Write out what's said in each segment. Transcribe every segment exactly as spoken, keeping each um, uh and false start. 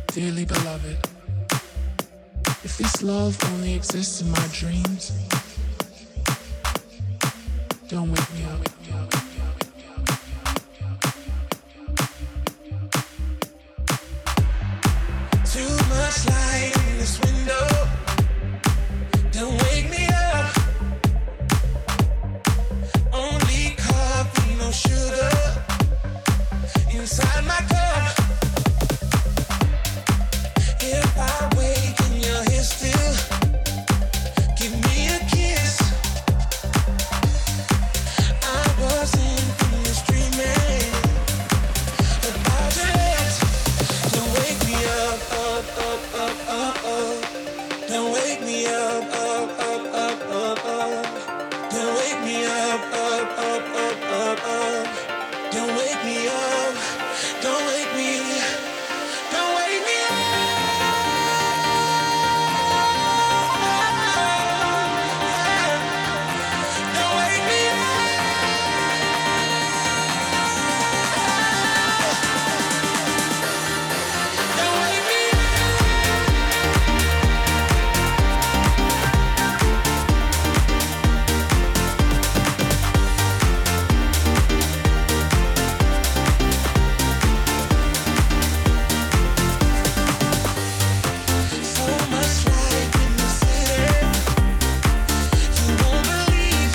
Dearly beloved, if this love only exists in my dreams, don't wake me up. Too much light in this window. Don't wake me up. Only coffee, no sugar inside my cup. If I wake and you're here still, give me a kiss. I wasn't finished dreaming about your lips. Don't wake me up, up, up, up, up, up. Don't wake me up, up, up, up, up, up. Don't wake me up, up, up, up, up, up. Don't wake me up, don't wake me, don't wake me up. Don't wake me up. Don't wake me up. So much life in the city, you won't believe.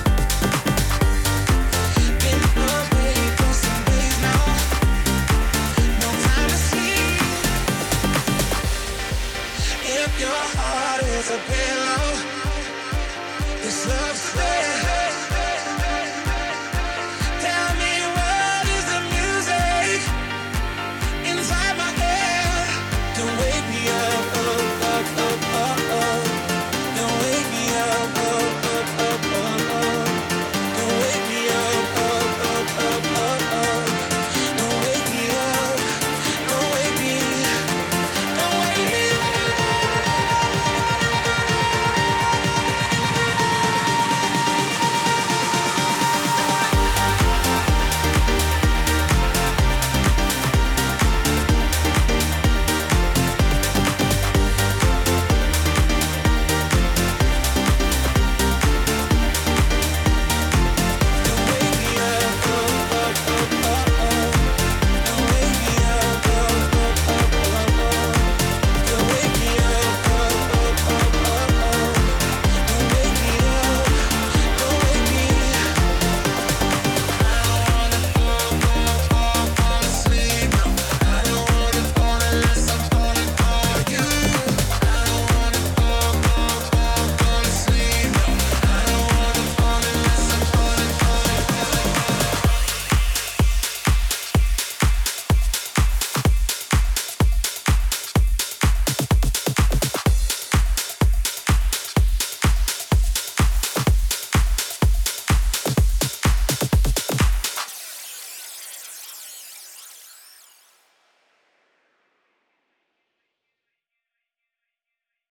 Been away for some days now, no time to sleep. If your heart is a pillow,